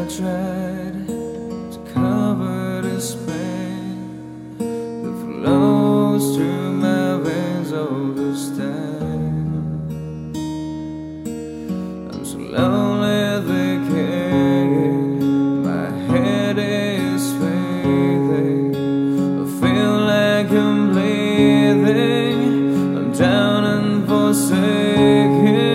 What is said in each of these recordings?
tried to cover this pain that flows through my veins all this time. I'm so lonely they can't. My head is fading. I feel like I'm bleeding. I'm down and forsaken.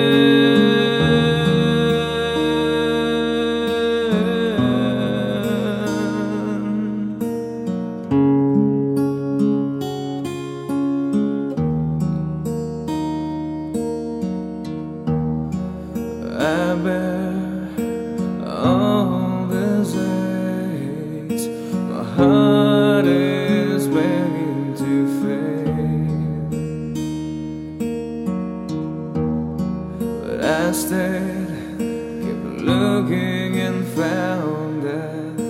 I bear all these aches. My heart is begging to fade, but I stayed, kept looking and found that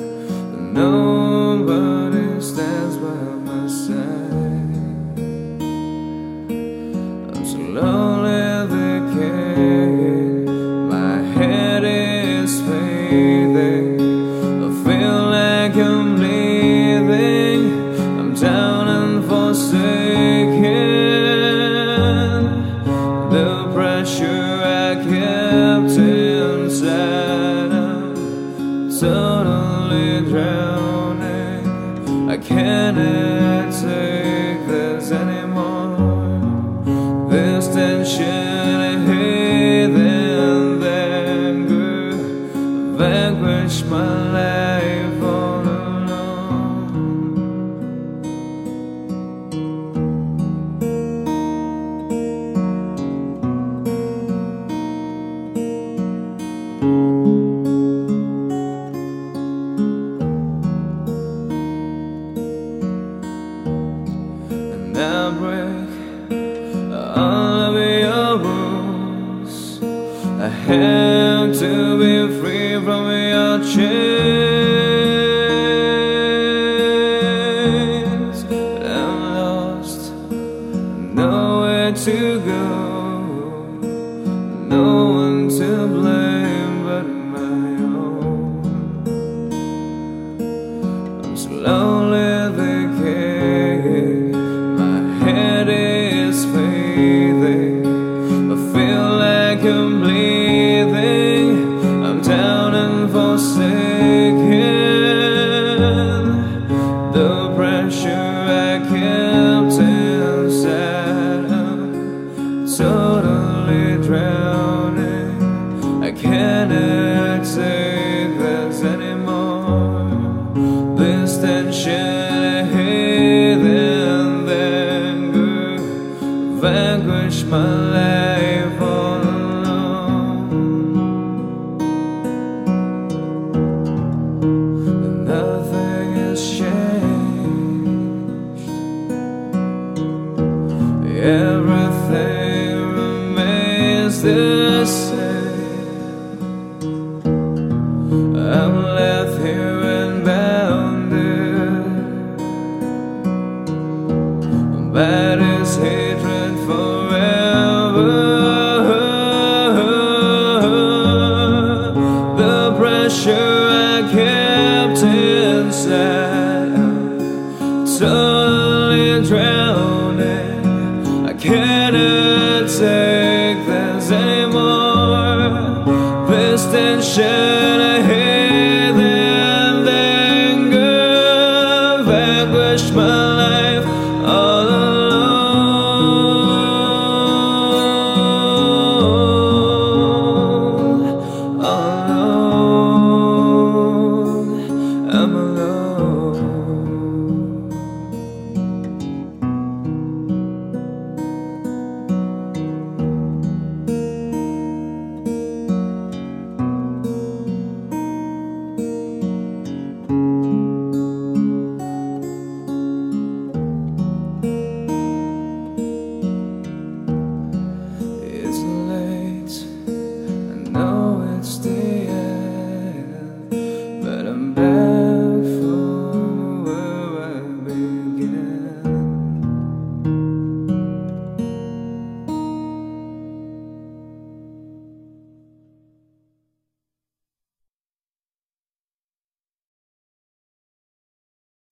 nobody stands by my side. I'm so lonely they can't. I feel like I'm leaving. I'm down and forsaken. The pressure I kept inside, I'm totally drowning. I cannot take this anymore. This tension, hate and anger vanquish my life all alone. And I break all of your rules. I have to be free from your chains, but I'm lost, nowhere to go, no one to blame but my own. I'm so lonely they can't. My head is fading. I feel like I'm bleeding. I'm down and forsaken. The pressure I kept inside, I'm totally drowning. I cannot take this anymore. This tension, hate and anger vanquish my life all alone. Nothing has changed. Everything remains the same. I'm left here and bounded by this hatred forever. The pressure I kept inside, I'm totally drowning. I cannot take this anymore. This tension